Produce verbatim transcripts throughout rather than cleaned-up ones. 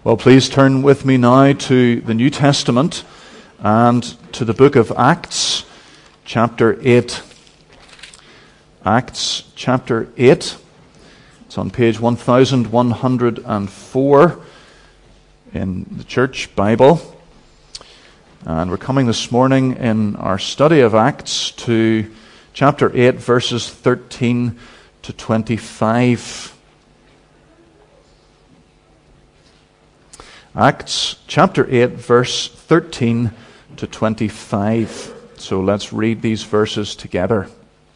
Well, please turn with me now to the New Testament and to the book of Acts, chapter eight. Acts, chapter eight. It's on page one thousand one hundred four in the Church Bible. And we're coming this morning in our study of Acts to chapter eight, verses thirteen to twenty-five. Acts chapter eight, verse thirteen to twenty-five. So let's read these verses together.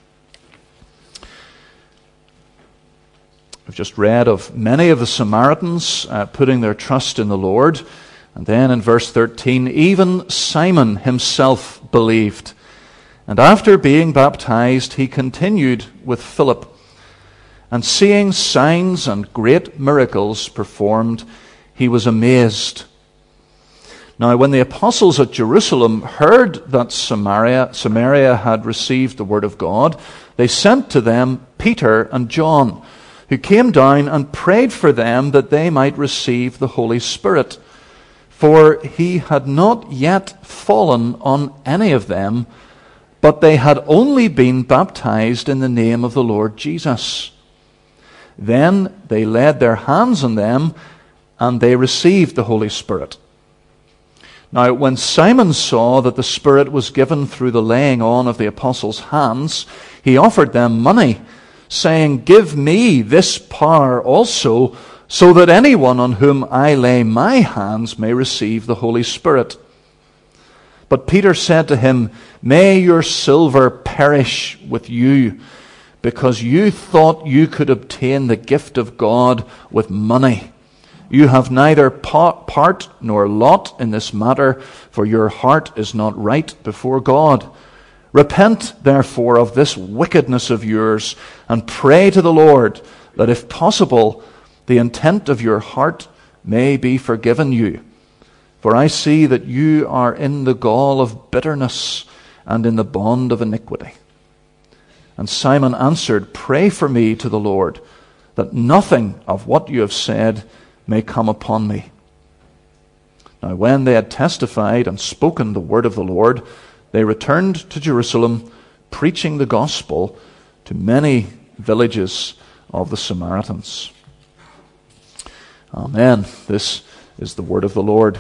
We've just read of many of the Samaritans uh, putting their trust in the Lord. And then in verse thirteen, even Simon himself believed. And after being baptized, he continued with Philip. And seeing signs and great miracles performed, he was amazed. Now, when the apostles at Jerusalem heard that Samaria, Samaria had received the word of God, they sent to them Peter and John, who came down and prayed for them that they might receive the Holy Spirit. For he had not yet fallen on any of them, but they had only been baptized in the name of the Lord Jesus. Then they laid their hands on them, and they received the Holy Spirit. Now, when Simon saw that the Spirit was given through the laying on of the apostles' hands, he offered them money, saying, "Give me this power also, so that anyone on whom I lay my hands may receive the Holy Spirit." But Peter said to him, "May your silver perish with you, because you thought you could obtain the gift of God with money. You have neither part nor lot in this matter, for your heart is not right before God. Repent, therefore, of this wickedness of yours, and pray to the Lord, that if possible, the intent of your heart may be forgiven you. For I see that you are in the gall of bitterness and in the bond of iniquity." And Simon answered, "Pray for me to the Lord, that nothing of what you have said may come upon me." Now when they had testified and spoken the word of the Lord, they returned to Jerusalem, preaching the gospel to many villages of the Samaritans. Amen. This is the word of the Lord.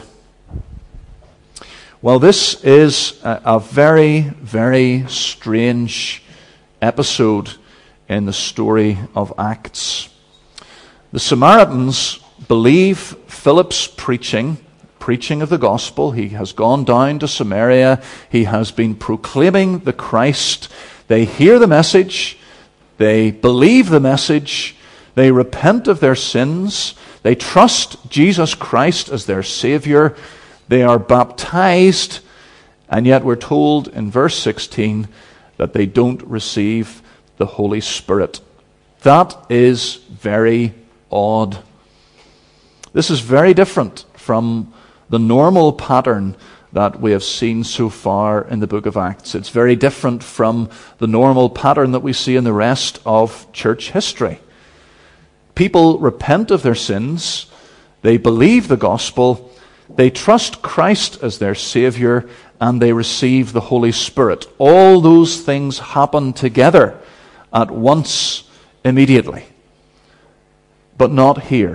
Well, this is a, a very, very strange episode in the story of Acts. The Samaritans believe Philip's preaching, preaching of the gospel. He has gone down to Samaria. He has been proclaiming the Christ. They hear the message. They believe the message. They repent of their sins. They trust Jesus Christ as their Savior. They are baptized. And yet we're told in verse sixteen that they don't receive the Holy Spirit. That is very odd. This is very different from the normal pattern that we have seen so far in the book of Acts. It's very different from the normal pattern that we see in the rest of church history. People repent of their sins, they believe the gospel, they trust Christ as their Savior, and they receive the Holy Spirit. All those things happen together at once, immediately. But not here.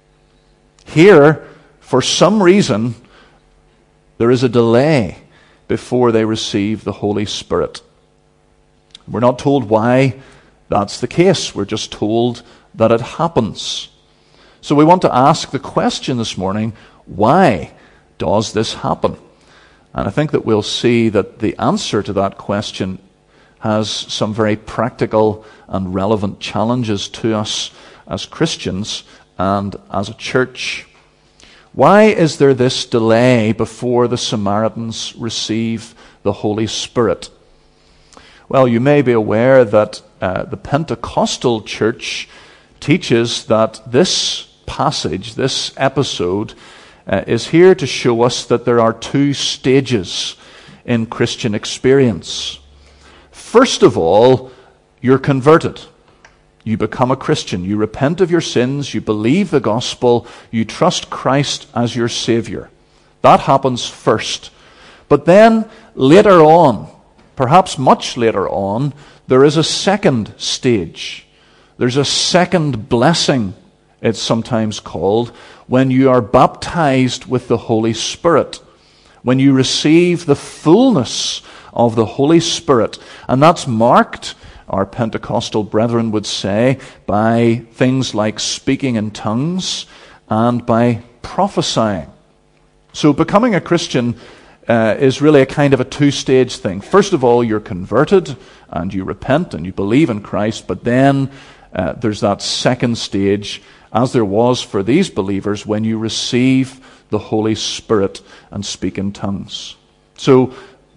Here, for some reason, there is a delay before they receive the Holy Spirit. We're not told why that's the case. We're just told that it happens. So we want to ask the question this morning, why does this happen? And I think that we'll see that the answer to that question has some very practical and relevant challenges to us as Christians and as a church. Why is there this delay before the Samaritans receive the Holy Spirit? Well, you may be aware that uh, the Pentecostal church teaches that this passage, this episode, uh, is here to show us that there are two stages in Christian experience. First of all, you're converted. You become a Christian. You repent of your sins. You believe the gospel. You trust Christ as your Savior. That happens first. But then later on, perhaps much later on, there is a second stage. There's a second blessing, it's sometimes called, when you are baptized with the Holy Spirit, when you receive the fullness of the Holy Spirit. And that's marked, our Pentecostal brethren would say, by things like speaking in tongues and by prophesying. So becoming a Christian uh, is really a kind of a two-stage thing. First of all, you're converted and you repent and you believe in Christ, but then uh, there's that second stage, as there was for these believers, when you receive the Holy Spirit and speak in tongues. So,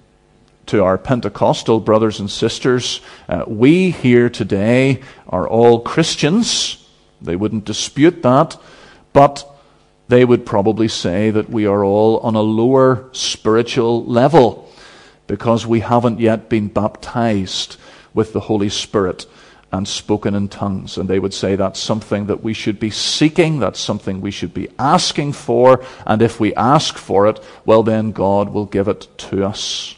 to our Pentecostal brothers and sisters, uh, we here today are all Christians. They wouldn't dispute that, but they would probably say that we are all on a lower spiritual level because we haven't yet been baptized with the Holy Spirit and spoken in tongues. And they would say that's something that we should be seeking, that's something we should be asking for, and if we ask for it, well then God will give it to us.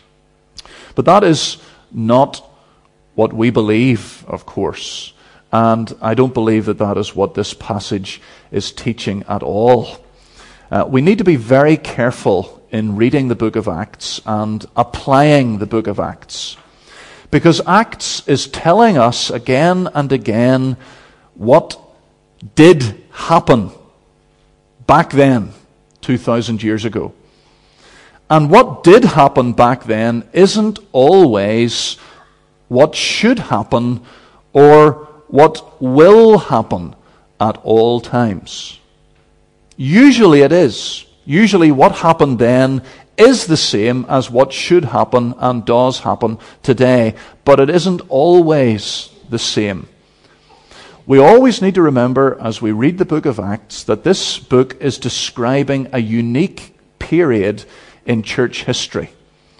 But that is not what we believe, of course. And I don't believe that that is what this passage is teaching at all. Uh, we need to be very careful in reading the book of Acts and applying the book of Acts. Because Acts is telling us again and again what did happen back then, two thousand years ago. And what did happen back then isn't always what should happen or what will happen at all times. Usually it is. Usually what happened then is the same as what should happen and does happen today, but it isn't always the same. We always need to remember as we read the book of Acts that this book is describing a unique period in church history,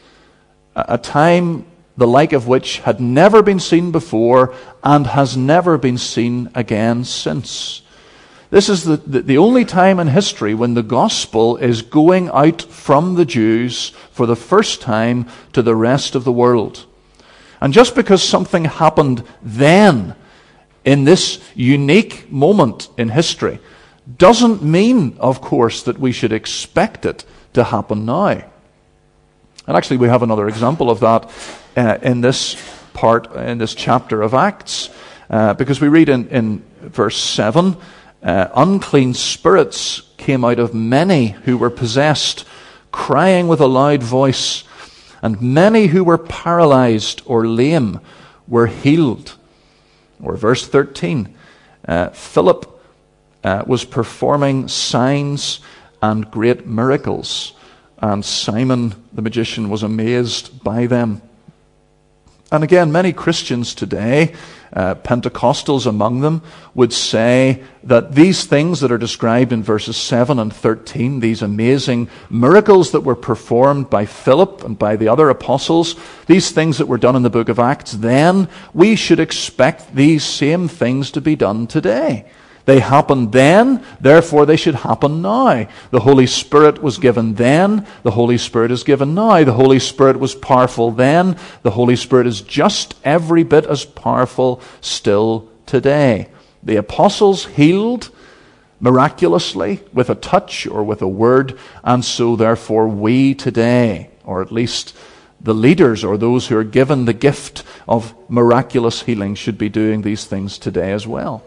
a time the like of which had never been seen before and has never been seen again since. This is the, the, the only time in history when the gospel is going out from the Jews for the first time to the rest of the world. And just because something happened then, in this unique moment in history, doesn't mean, of course, that we should expect it to happen now. And actually we have another example of that uh, in this part, in this chapter of Acts, uh, because we read in, in verse seven, uh, unclean spirits came out of many who were possessed, crying with a loud voice, and many who were paralyzed or lame were healed. Or verse thirteen, uh, Philip uh, was performing signs and great miracles, and Simon the magician was amazed by them. And again, many Christians today, uh, Pentecostals among them, would say that these things that are described in verses seven and thirteen, these amazing miracles that were performed by Philip and by the other apostles, these things that were done in the book of Acts then, we should expect these same things to be done today. They happened then, therefore they should happen now. The Holy Spirit was given then, the Holy Spirit is given now. The Holy Spirit was powerful then, the Holy Spirit is just every bit as powerful still today. The apostles healed miraculously with a touch or with a word, and so therefore we today, or at least the leaders or those who are given the gift of miraculous healing, should be doing these things today as well.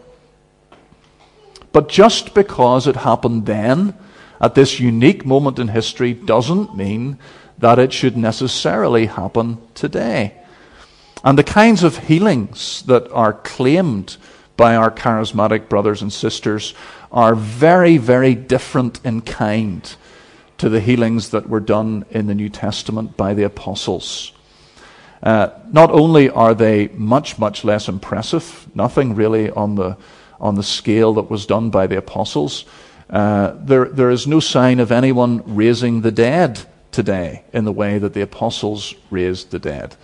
But just because it happened then, at this unique moment in history, doesn't mean that it should necessarily happen today. And the kinds of healings that are claimed by our charismatic brothers and sisters are very, very different in kind to the healings that were done in the New Testament by the apostles. Uh, not only are they much, much less impressive, nothing really on the on the scale that was done by the apostles. Uh, there, there is no sign of anyone raising the dead today in the way that the apostles raised the dead.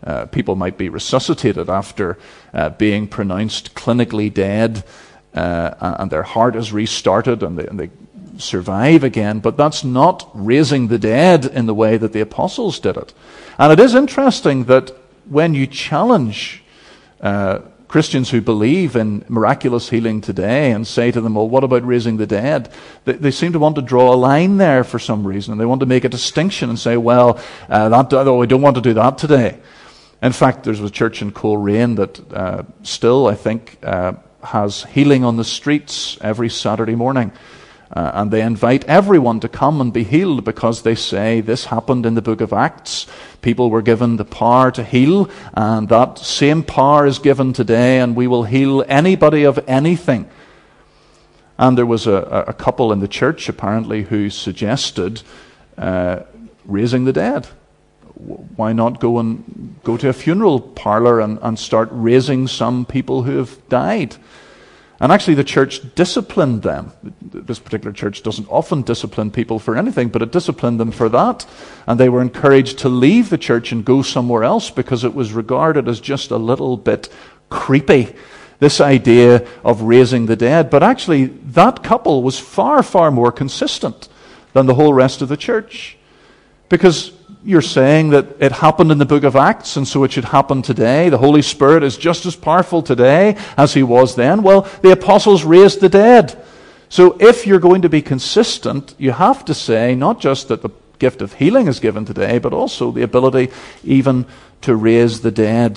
Uh, people might be resuscitated after uh, being pronounced clinically dead, uh, and their heart is restarted and they, and they survive again. But that's not raising the dead in the way that the apostles did it. And it is interesting that when you challenge uh, Christians who believe in miraculous healing today and say to them, well, what about raising the dead? They, they seem to want to draw a line there for some reason. They want to make a distinction and say, well, uh, that, oh, we don't want to do that today. In fact, there's a church in Coleraine that uh, still, I think, uh, has healing on the streets every Saturday morning. Uh, and they invite everyone to come and be healed because they say this happened in the book of Acts. People were given the power to heal, and that same power is given today, and we will heal anybody of anything. And there was a, a couple in the church, apparently, who suggested uh, raising the dead. Why not go and go to a funeral parlor and, and start raising some people who have died? And actually the church disciplined them. This particular church doesn't often discipline people for anything, but it disciplined them for that. And they were encouraged to leave the church and go somewhere else because it was regarded as just a little bit creepy, this idea of raising the dead. But actually that couple was far, far more consistent than the whole rest of the church. Because you're saying that it happened in the book of Acts, and so it should happen today. The Holy Spirit is just as powerful today as he was then. Well, the apostles raised the dead. So if you're going to be consistent, you have to say not just that the gift of healing is given today, but also the ability even to raise the dead.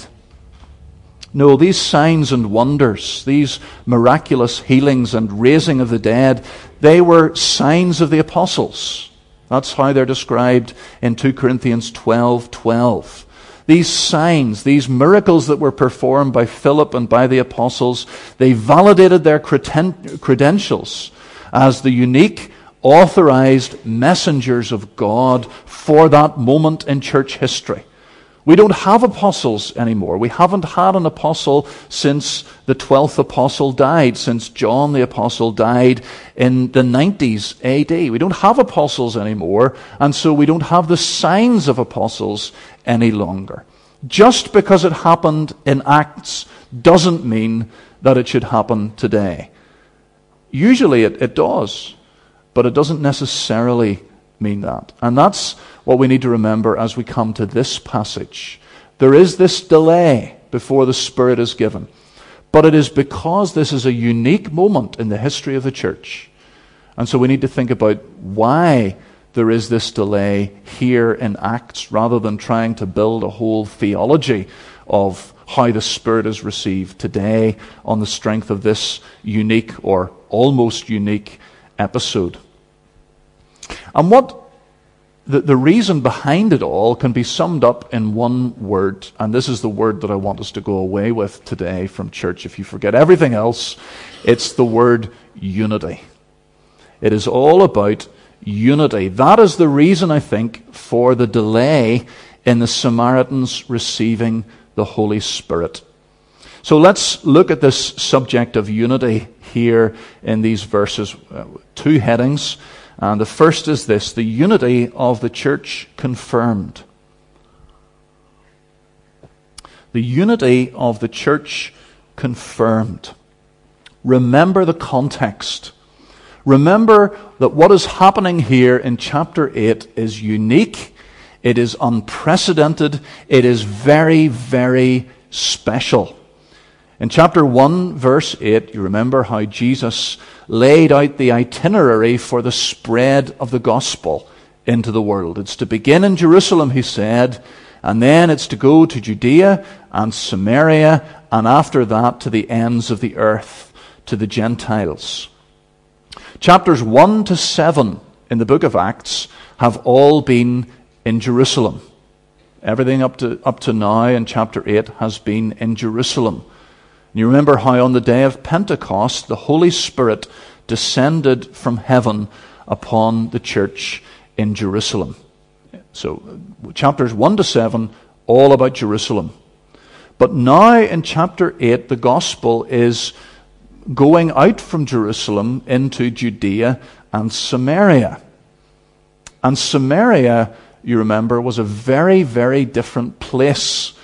No, these signs and wonders, these miraculous healings and raising of the dead, they were signs of the apostles. That's how they're described in two Corinthians twelve twelve. These signs, these miracles that were performed by Philip and by the apostles, they validated their creden- credentials as the unique, authorized messengers of God for that moment in church history. We don't have apostles anymore. We haven't had an apostle since the twelfth apostle died, since John the apostle died in the nineties A D. We don't have apostles anymore, and so we don't have the signs of apostles any longer. Just because it happened in Acts doesn't mean that it should happen today. Usually it, it does, but it doesn't necessarily mean that. And that's what we need to remember as we come to this passage. There is this delay before the Spirit is given. But it is because this is a unique moment in the history of the church. And so we need to think about why there is this delay here in Acts, rather than trying to build a whole theology of how the Spirit is received today on the strength of this unique or almost unique episode. And what the, the reason behind it all can be summed up in one word, and this is the word that I want us to go away with today from church. If you forget everything else, it's the word unity. It is all about unity. That is the reason, I think, for the delay in the Samaritans receiving the Holy Spirit. So let's look at this subject of unity here in these verses. Uh, two headings. And the first is this: the unity of the church confirmed. The unity of the church confirmed. Remember the context. Remember that what is happening here in chapter eight is unique. It is unprecedented. It is very, very special. In chapter one, verse eight, you remember how Jesus laid out the itinerary for the spread of the gospel into the world. It's to begin in Jerusalem, he said, and then it's to go to Judea and Samaria, and after that to the ends of the earth, to the Gentiles. Chapters one to seven in the book of Acts have all been in Jerusalem. Everything up to, up to now in chapter eight has been in Jerusalem. You remember how on the day of Pentecost, the Holy Spirit descended from heaven upon the church in Jerusalem. So, chapters one to seven, all about Jerusalem. But now in chapter eight, the gospel is going out from Jerusalem into Judea and Samaria. And Samaria, you remember, was a very, very different place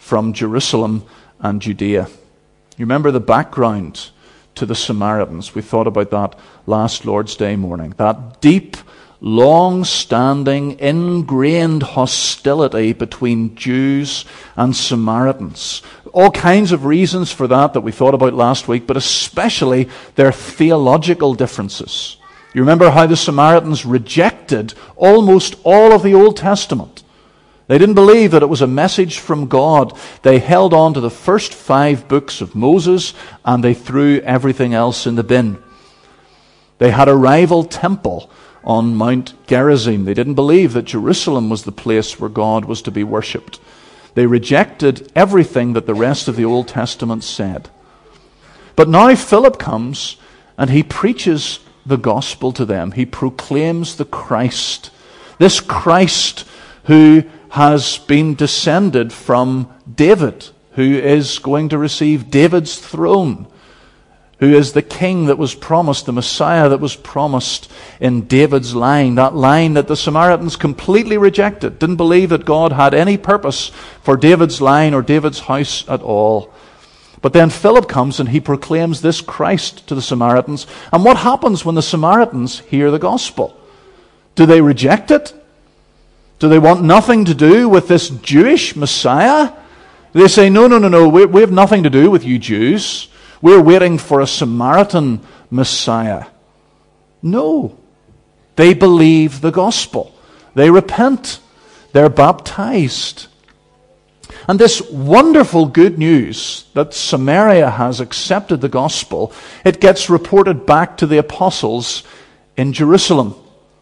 from Jerusalem and Judea. You remember the background to the Samaritans. We thought about that last Lord's Day morning. That deep, long-standing, ingrained hostility between Jews and Samaritans. All kinds of reasons for that that we thought about last week, but especially their theological differences. You remember how the Samaritans rejected almost all of the Old Testament. They didn't believe that it was a message from God. They held on to the first five books of Moses, and they threw everything else in the bin. They had a rival temple on Mount Gerizim. They didn't believe that Jerusalem was the place where God was to be worshipped. They rejected everything that the rest of the Old Testament said. But now Philip comes and he preaches the gospel to them. He proclaims the Christ. This Christ who has been descended from David, who is going to receive David's throne, who is the king that was promised, the Messiah that was promised in David's line, that line that the Samaritans completely rejected, didn't believe that God had any purpose for David's line or David's house at all. But then Philip comes and he proclaims this Christ to the Samaritans. And what happens when the Samaritans hear the gospel? Do they reject it? Do they want nothing to do with this Jewish Messiah? They say, no, no, no, no, we, we have nothing to do with you Jews. We're waiting for a Samaritan Messiah. No. They believe the gospel. They repent. They're baptized. And this wonderful good news that Samaria has accepted the gospel, it gets reported back to the apostles in Jerusalem.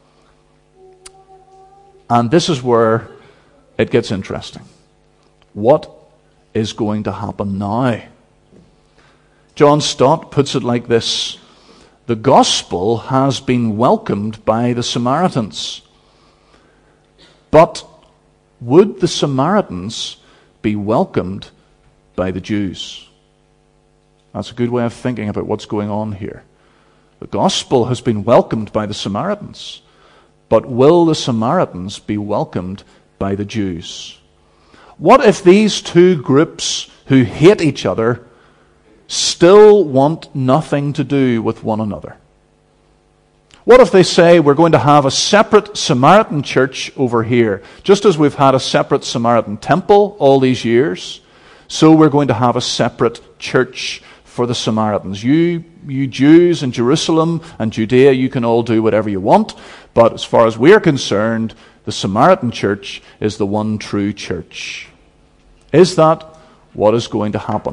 And this is where it gets interesting. What is going to happen now? John Stott puts it like this: the gospel has been welcomed by the Samaritans. But would the Samaritans be welcomed by the Jews? That's a good way of thinking about what's going on here. The gospel has been welcomed by the Samaritans, but will the Samaritans be welcomed by the Jews? What if these two groups who hate each other still want nothing to do with one another? What if they say, we're going to have a separate Samaritan church over here? Just as we've had a separate Samaritan temple all these years, so we're going to have a separate church for the Samaritans. You, you Jews in Jerusalem and Judea, you can all do whatever you want, but as far as we're concerned, the Samaritan church is the one true church. Is that what is going to happen?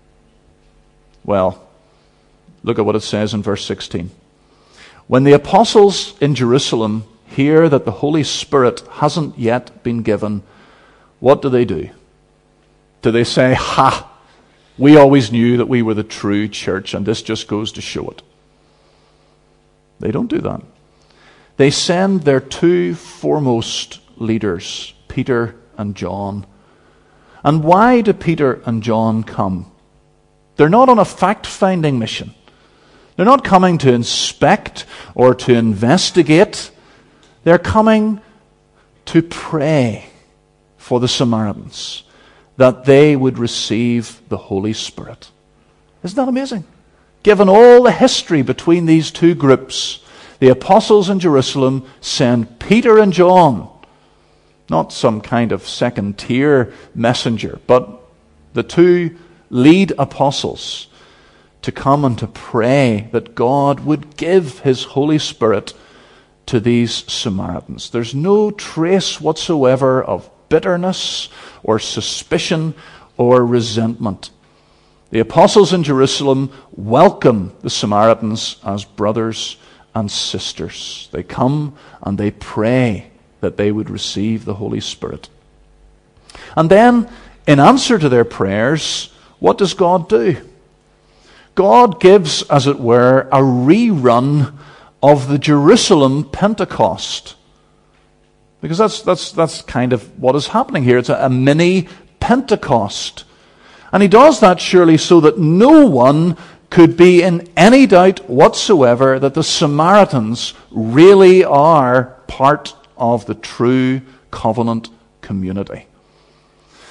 Well, look at what it says in verse sixteen. When the apostles in Jerusalem hear that the Holy Spirit hasn't yet been given, what do they do? Do they say, ha, we always knew that we were the true church and this just goes to show it? They don't do that. They send their two foremost leaders, Peter and John. And why do Peter and John come? They're not on a fact-finding mission. They're not coming to inspect or to investigate. They're coming to pray for the Samaritans, that they would receive the Holy Spirit. Isn't that amazing? Given all the history between these two groups, the apostles in Jerusalem send Peter and John, not some kind of second-tier messenger, but the two lead apostles, to come and to pray that God would give His Holy Spirit to these Samaritans. There's no trace whatsoever of bitterness or suspicion or resentment. The apostles in Jerusalem welcome the Samaritans as brothers and sisters. They come and they pray that they would receive the Holy Spirit. And then, in answer to their prayers, what does God do? God gives, as it were, a rerun of the Jerusalem Pentecost. Because that's that's that's kind of what is happening here. It's a, a mini Pentecost. And He does that surely so that no one could be in any doubt whatsoever that the Samaritans really are part of the true covenant community.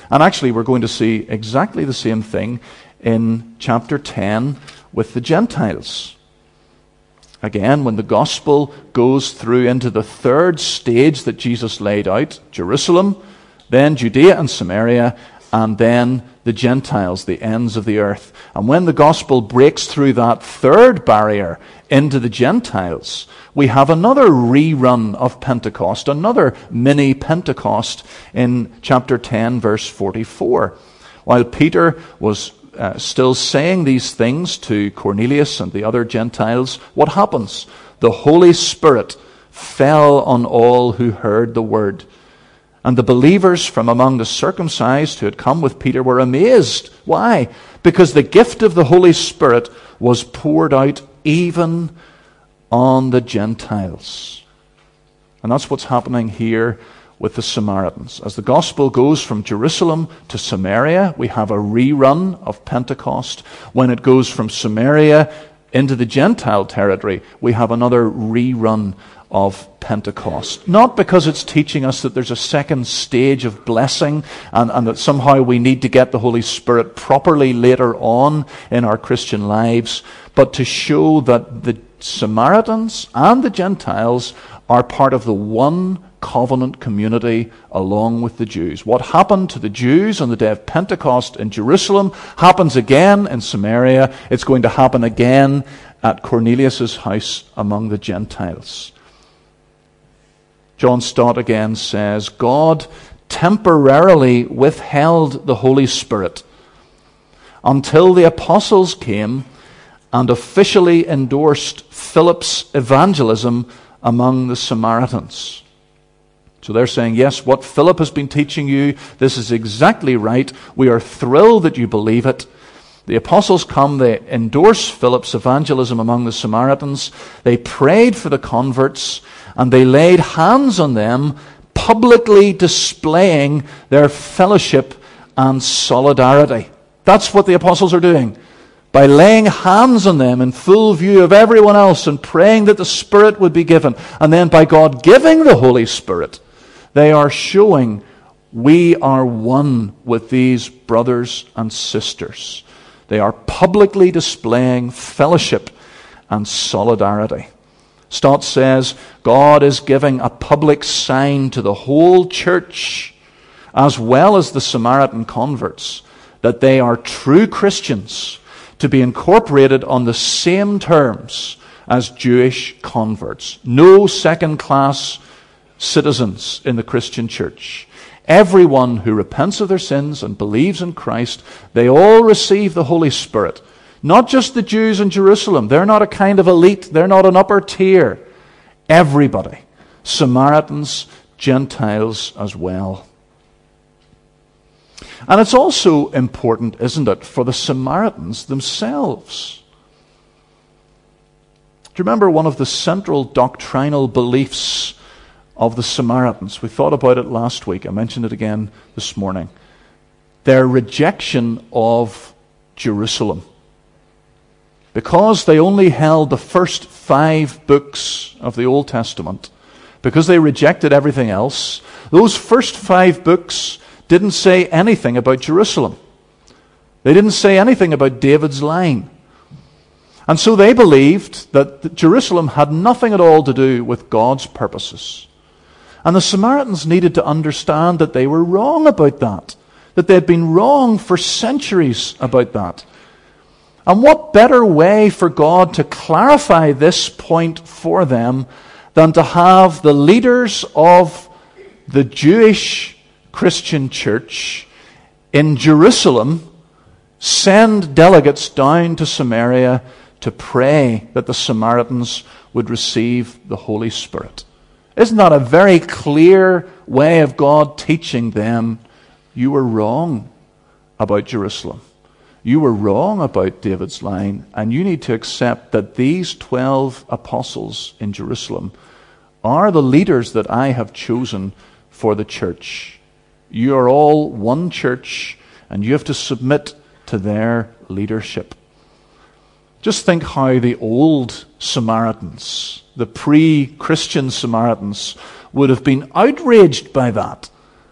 And actually, we're going to see exactly the same thing in chapter ten with the Gentiles. Again, when the gospel goes through into the third stage that Jesus laid out, Jerusalem, then Judea and Samaria, and then the Gentiles, the ends of the earth. And when the gospel breaks through that third barrier into the Gentiles, we have another rerun of Pentecost, another mini Pentecost in chapter ten, verse forty-four. While Peter was uh, still saying these things to Cornelius and the other Gentiles, what happens? The Holy Spirit fell on all who heard the word. And the believers from among the circumcised who had come with Peter were amazed. Why? Because the gift of the Holy Spirit was poured out even on the Gentiles. And that's what's happening here with the Samaritans. As the gospel goes from Jerusalem to Samaria, we have a rerun of Pentecost. When it goes from Samaria into the Gentile territory, we have another rerun of Pentecost. Not because it's teaching us that there's a second stage of blessing and, and that somehow we need to get the Holy Spirit properly later on in our Christian lives, but to show that the Samaritans and the Gentiles are part of the one covenant community along with the Jews. What happened to the Jews on the day of Pentecost in Jerusalem happens again in Samaria. It's going to happen again at Cornelius' house among the Gentiles. John Stott again says, God temporarily withheld the Holy Spirit until the apostles came and officially endorsed Philip's evangelism among the Samaritans. So they're saying, yes, what Philip has been teaching you, this is exactly right. We are thrilled that you believe it. The apostles come, they endorse Philip's evangelism among the Samaritans. They prayed for the converts, and they laid hands on them, publicly displaying their fellowship and solidarity. That's what the apostles are doing. By laying hands on them in full view of everyone else and praying that the Spirit would be given. And then by God giving the Holy Spirit, they are showing we are one with these brothers and sisters. They are publicly displaying fellowship and solidarity. Stott says, God is giving a public sign to the whole church, as well as the Samaritan converts, that they are true Christians, to be incorporated on the same terms as Jewish converts. No second-class citizens in the Christian church. Everyone who repents of their sins and believes in Christ, they all receive the Holy Spirit. Not just the Jews in Jerusalem. They're not a kind of elite. They're not an upper tier. Everybody. Samaritans, Gentiles as well. And it's also important, isn't it, for the Samaritans themselves. Do you remember one of the central doctrinal beliefs of the Samaritans? We thought about it last week. I mentioned it again this morning. Their rejection of Jerusalem. Because they only held the first five books of the Old Testament, because they rejected everything else, those first five books didn't say anything about Jerusalem. They didn't say anything about David's line. And so they believed that Jerusalem had nothing at all to do with God's purposes. And the Samaritans needed to understand that they were wrong about that, that they had been wrong for centuries about that. And what better way for God to clarify this point for them than to have the leaders of the Jewish Christian church in Jerusalem send delegates down to Samaria to pray that the Samaritans would receive the Holy Spirit. Isn't that a very clear way of God teaching them, you were wrong about Jerusalem. You were wrong about David's line, and you need to accept that these twelve apostles in Jerusalem are the leaders that I have chosen for the church. You are all one church, and you have to submit to their leadership. Just think how the old Samaritans, the pre-Christian Samaritans, would have been outraged by that.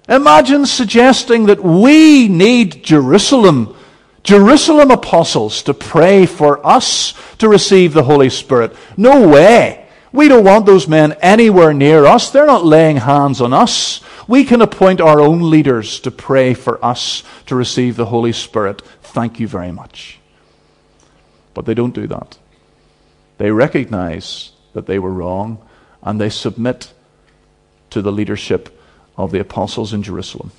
Imagine suggesting that we need Jerusalem, Jerusalem apostles to pray for us to receive the Holy Spirit. No way. We don't want those men anywhere near us. They're not laying hands on us. We can appoint our own leaders to pray for us to receive the Holy Spirit. Thank you very much. But they don't do that. They recognize that they were wrong, and they submit to the leadership of the apostles in Jerusalem.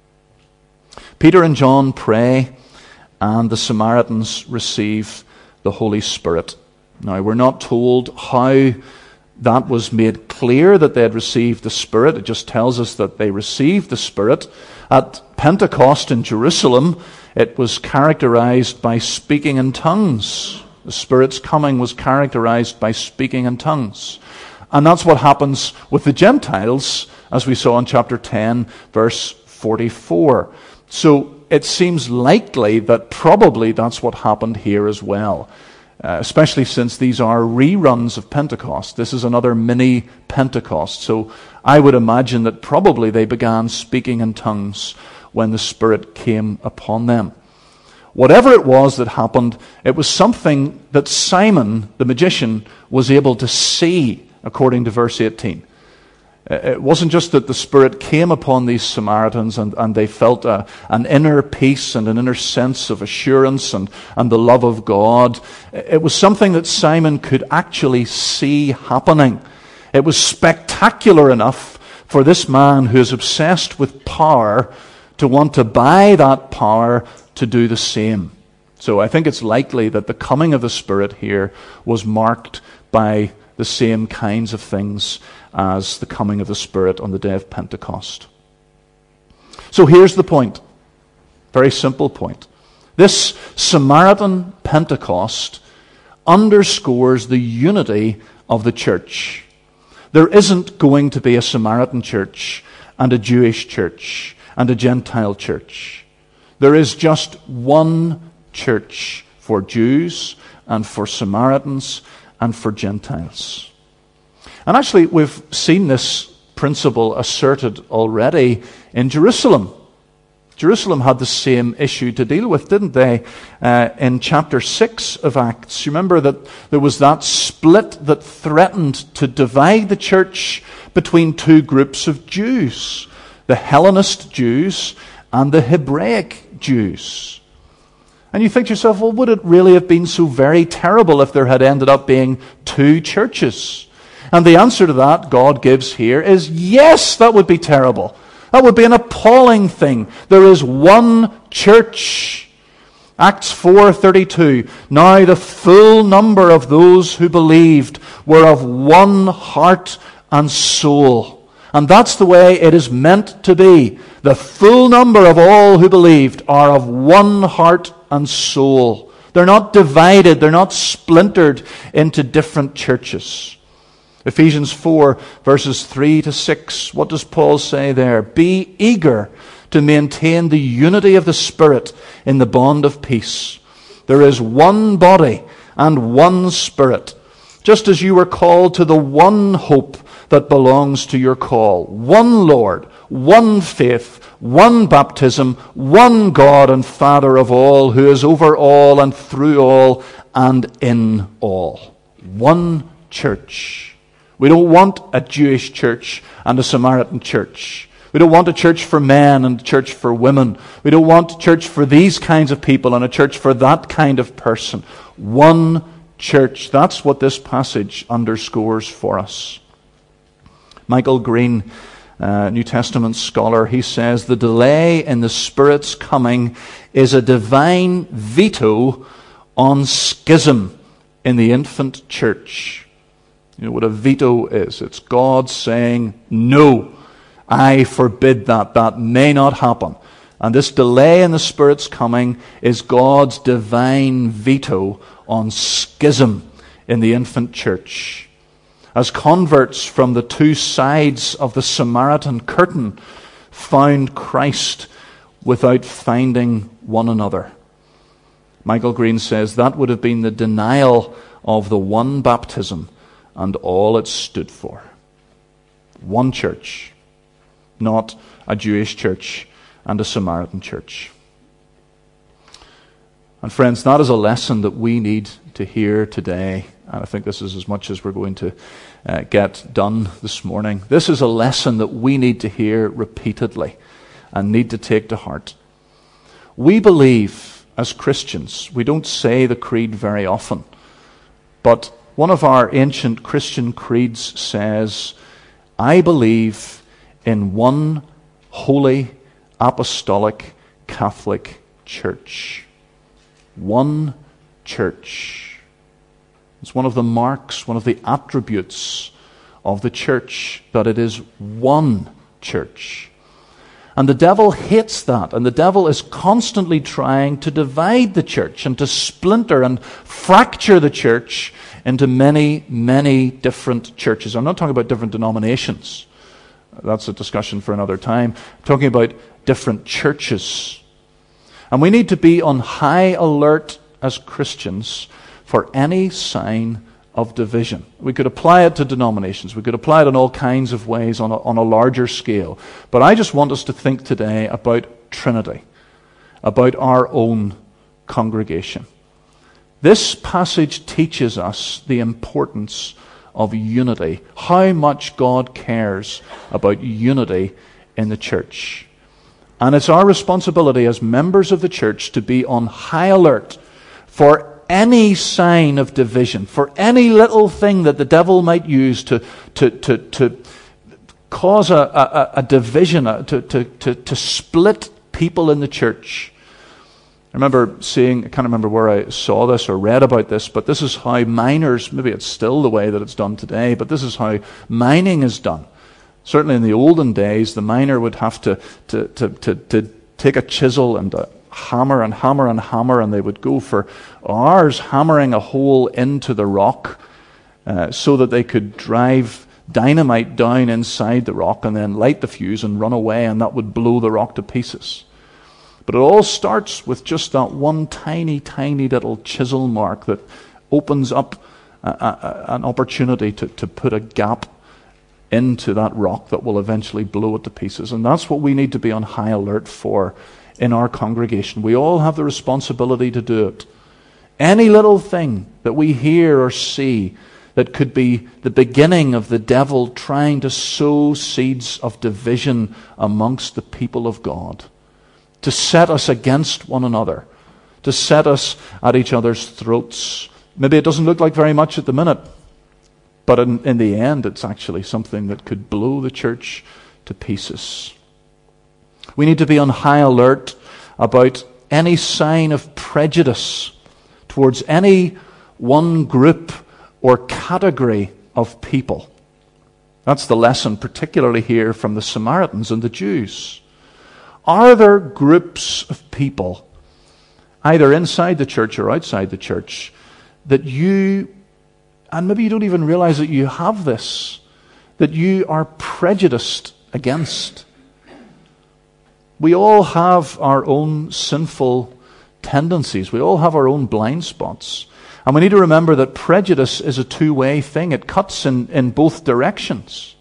Peter and John pray, and the Samaritans receive the Holy Spirit. Now, we're not told how that was made clear that they had received the Spirit. It just tells us that they received the Spirit. At Pentecost in Jerusalem, it was characterized by speaking in tongues. The Spirit's coming was characterized by speaking in tongues. And that's what happens with the Gentiles, as we saw in chapter ten, verse forty-four. So it seems likely that probably that's what happened here as well. Uh, especially since these are reruns of Pentecost. This is another mini Pentecost. So I would imagine that probably they began speaking in tongues when the Spirit came upon them. Whatever it was that happened, it was something that Simon, the magician, was able to see, according to verse eighteen. It wasn't just that the Spirit came upon these Samaritans and, and they felt a, an inner peace and an inner sense of assurance and, and the love of God. It was something that Simon could actually see happening. It was spectacular enough for this man who is obsessed with power to want to buy that power to do the same. So I think it's likely that the coming of the Spirit here was marked by the same kinds of things as the coming of the Spirit on the day of Pentecost. So here's the point. Very simple point. This Samaritan Pentecost underscores the unity of the church. There isn't going to be a Samaritan church and a Jewish church and a Gentile church. There is just one church for Jews and for Samaritans and for Gentiles. And actually, we've seen this principle asserted already in Jerusalem. Jerusalem had the same issue to deal with, didn't they? Uh, in chapter six of Acts, you remember that there was that split that threatened to divide the church between two groups of Jews, the Hellenist Jews and the Hebraic Jews. And you think to yourself, well, would it really have been so very terrible if there had ended up being two churches? And the answer to that God gives here is yes, that would be terrible. That would be an appalling thing. There is one church. Acts four thirty-two. Now the full number of those who believed were of one heart and soul. And that's the way it is meant to be. The full number of all who believed are of one heart and soul. They're not divided. They're not splintered into different churches. Ephesians four, verses three to six. What does Paul say there? Be eager to maintain the unity of the Spirit in the bond of peace. There is one body and one Spirit, just as you were called to the one hope that belongs to your call. One Lord, one faith, one baptism, one God and Father of all, who is over all and through all and in all. One church. We don't want a Jewish church and a Samaritan church. We don't want a church for men and a church for women. We don't want a church for these kinds of people and a church for that kind of person. One church. That's what this passage underscores for us. Michael Green, uh, New Testament scholar, he says, the delay in the Spirit's coming is a divine veto on schism in the infant church. You know what a veto is? It's God saying, no, I forbid that. That may not happen. And this delay in the Spirit's coming is God's divine veto on schism in the infant church. As converts from the two sides of the Samaritan curtain found Christ without finding one another. Michael Green says that would have been the denial of the one baptism and all it stood for. One church, not a Jewish church and a Samaritan church. And friends, that is a lesson that we need to hear today. And I think this is as much as we're going to uh, get done this morning. This is a lesson that we need to hear repeatedly and need to take to heart. We believe as Christians, we don't say the creed very often, but one of our ancient Christian creeds says, I believe in one holy, apostolic, Catholic church. One church. It's one of the marks, one of the attributes of the church, that it is one church. And the devil hates that, and the devil is constantly trying to divide the church and to splinter and fracture the church into many, many different churches. I'm not talking about different denominations. That's a discussion for another time. I'm talking about different churches. And we need to be on high alert as Christians for any sign of division. We could apply it to denominations. We could apply it in all kinds of ways on a, on a larger scale. But I just want us to think today about Trinity, about our own congregation. This passage teaches us the importance of unity, how much God cares about unity in the church. And it's our responsibility as members of the church to be on high alert for any sign of division, for any little thing that the devil might use to, to, to, to cause a, a, a division, a, to, to, to, to split people in the church. I remember seeing, I can't remember where I saw this or read about this, but this is how miners, maybe it's still the way that it's done today, but this is how mining is done. Certainly in the olden days, the miner would have to, to, to, to, to take a chisel and a hammer and hammer and hammer, and they would go for hours hammering a hole into the rock uh, so that they could drive dynamite down inside the rock and then light the fuse and run away, and that would blow the rock to pieces. But it all starts with just that one tiny, tiny little chisel mark that opens up a, a, an opportunity to, to put a gap into that rock that will eventually blow it to pieces. And that's what we need to be on high alert for in our congregation. We all have the responsibility to do it. Any little thing that we hear or see that could be the beginning of the devil trying to sow seeds of division amongst the people of God, to set us against one another, to set us at each other's throats. Maybe it doesn't look like very much at the minute, but in, in the end, it's actually something that could blow the church to pieces. We need to be on high alert about any sign of prejudice towards any one group or category of people. That's the lesson, particularly here from the Samaritans and the Jews. Are there groups of people, either inside the church or outside the church, that you, and maybe you don't even realize that you have this, that you are prejudiced against? We all have our own sinful tendencies. We all have our own blind spots. And we need to remember that prejudice is a two-way thing. It cuts in, in both directions.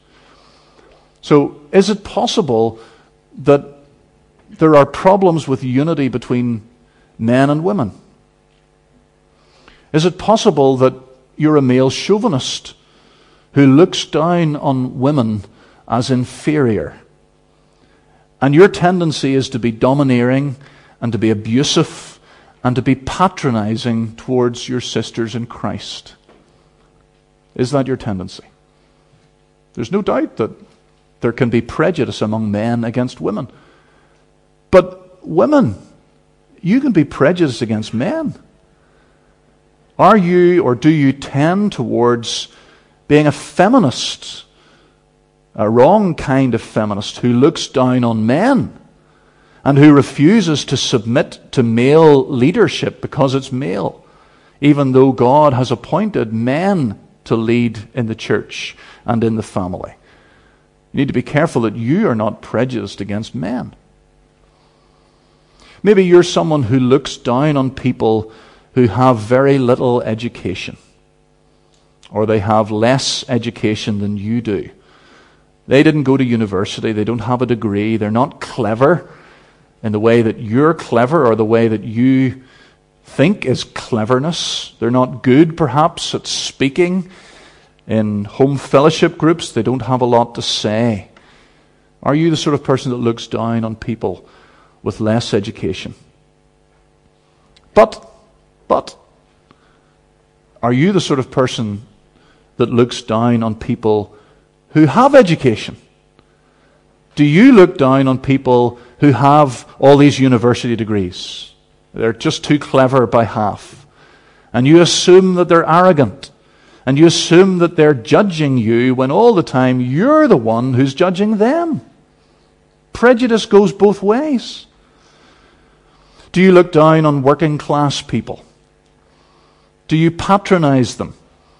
So is it possible that there are problems with unity between men and women? Is it possible that you're a male chauvinist who looks down on women as inferior? And your tendency is to be domineering and to be abusive and to be patronizing towards your sisters in Christ. Is that your tendency? There's no doubt that there can be prejudice among men against women. But women, you can be prejudiced against men. Are you, or do you tend towards being a feminist? A wrong kind of feminist who looks down on men and who refuses to submit to male leadership because it's male, even though God has appointed men to lead in the church and in the family. You need to be careful that you are not prejudiced against men. Maybe you're someone who looks down on people who have very little education, or they have less education than you do. They didn't go to university. They don't have a degree. They're not clever in the way that you're clever or the way that you think is cleverness. They're not good, perhaps, at speaking in home fellowship groups. They don't have a lot to say. Are you the sort of person that looks down on people with less education? But, but, are you the sort of person that looks down on people who have education? Do you look down on people who have all these university degrees? They're just too clever by half. And you assume that they're arrogant. And you assume that they're judging you when all the time you're the one who's judging them. Prejudice goes both ways. Do you look down on working class people? Do you patronize them?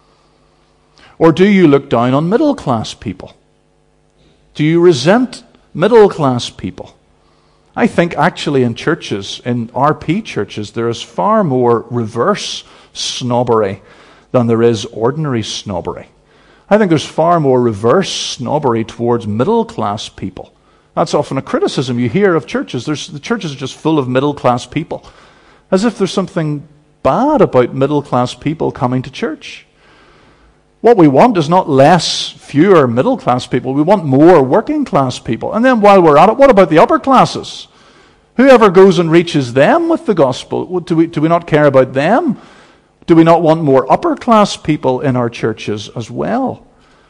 Or do you look down on middle class people? Do you resent middle class people? I think actually in churches, in R P churches, there is far more reverse snobbery than there is ordinary snobbery. I think there's far more reverse snobbery towards middle class people. That's often a criticism you hear of churches. There's, the churches are just full of middle class people. As if there's something bad about middle class people coming to church. What we want is not less, fewer middle class people. We want more working class people. And then while we're at it, what about the upper classes? Whoever goes and reaches them with the gospel, do we, do we not care about them? Do we not want more upper class people in our churches as well?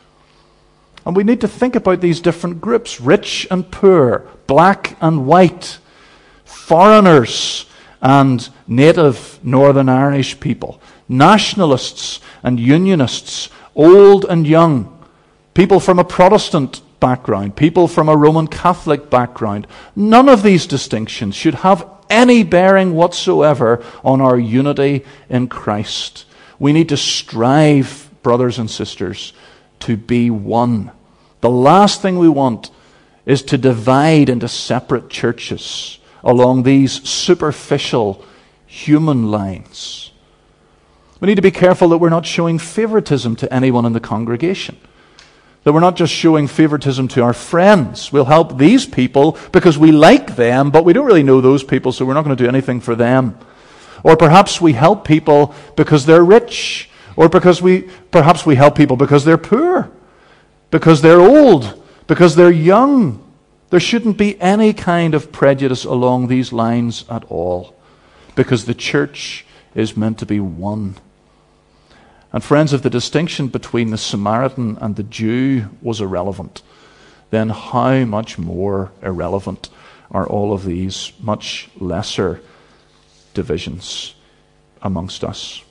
And we need to think about these different groups, rich and poor, black and white, foreigners and native Northern Irish people, nationalists and unionists, old and young, people from a Protestant background, people from a Roman Catholic background. None of these distinctions should have any bearing whatsoever on our unity in Christ. We need to strive, brothers and sisters, to be one. The last thing we want is to divide into separate churches along these superficial human lines. We need to be careful that we're not showing favoritism to anyone in the congregation. That we're not just showing favoritism to our friends. We'll help these people because we like them, but we don't really know those people, so we're not going to do anything for them. Or perhaps we help people because they're rich. Or because we perhaps we help people because they're poor. Because they're old. Because they're young. There shouldn't be any kind of prejudice along these lines at all. Because the church is meant to be one. And friends, if the distinction between the Samaritan and the Jew was irrelevant, then how much more irrelevant are all of these much lesser divisions amongst us?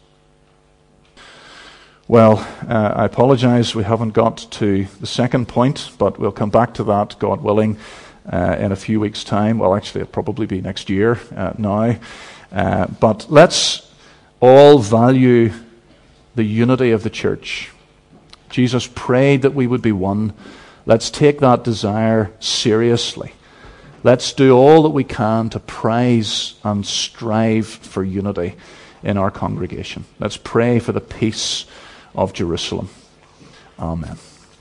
Well, uh, I apologize we haven't got to the second point, but we'll come back to that, God willing, uh, in a few weeks' time. Well, actually, it'll probably be next year uh, now. Uh, but let's all value the unity of the church. Jesus prayed that we would be one. Let's take that desire seriously. Let's do all that we can to prize and strive for unity in our congregation. Let's pray for the peace of Jerusalem. Amen.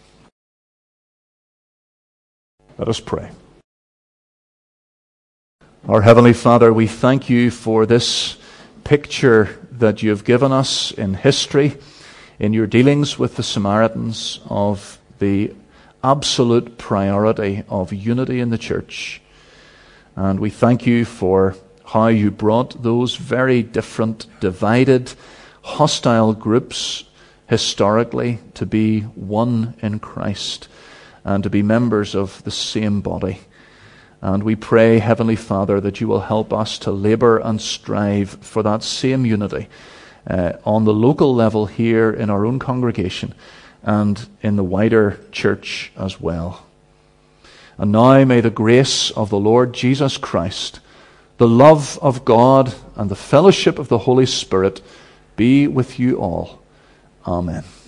Let us pray. Our Heavenly Father, we thank you for this picture that you have given us in history, in your dealings with the Samaritans, of the absolute priority of unity in the church. And we thank you for how you brought those very different, divided, hostile groups historically to be one in Christ and to be members of the same body. And we pray, Heavenly Father, that you will help us to labor and strive for that same unity uh, on the local level here in our own congregation and in the wider church as well. And now may the grace of the Lord Jesus Christ, the love of God, and the fellowship of the Holy Spirit be with you all. Amen.